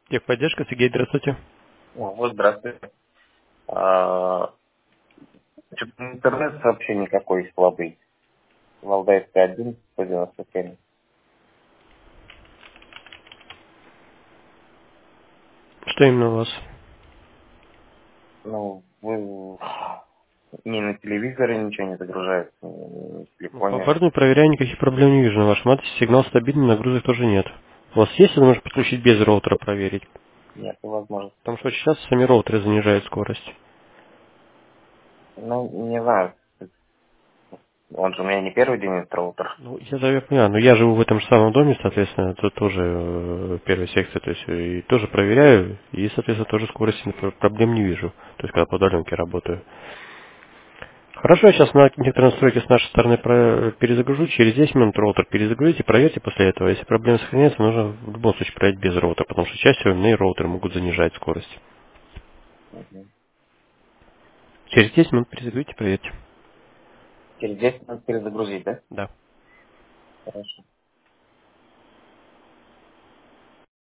Техподдержка, Сергей, здравствуйте. Вот, здравствуйте. А, Что-то интернет вообще никакой слабый. Валдайская 1, 197. Что именно у вас? Ну, вы ни на телевизоре ничего не загружается, ни в Ну, по телефоне. аппарату проверяю, никаких проблем не вижу. На вашем адресе сигнал стабильный, нагрузок тоже нет. У вас есть возможность подключить без роутера проверить? Нет возможности. Потому что сейчас сами роутеры занижают скорость. Ну, не знаю. Он же у меня не первый день этот роутер. Ну, я понимаю, но я живу в этом же самом доме, соответственно, тут тоже первая секция, то есть и тоже проверяю, и, соответственно, тоже скорости проблем не вижу. То есть, когда по удаленке работаю. Хорошо, я сейчас на некоторые настройки с нашей стороны перезагружу. Через 10 минут роутер перезагрузите, проверьте после этого. Если проблемы сохраняются, нужно в любом случае проверить без роутера, потому что чаще всего иные роутеры могут занижать скорость. Мгм. Через 10 минут перезагрузите, проверьте. Через 10 минут перезагрузить, да? Да. Хорошо.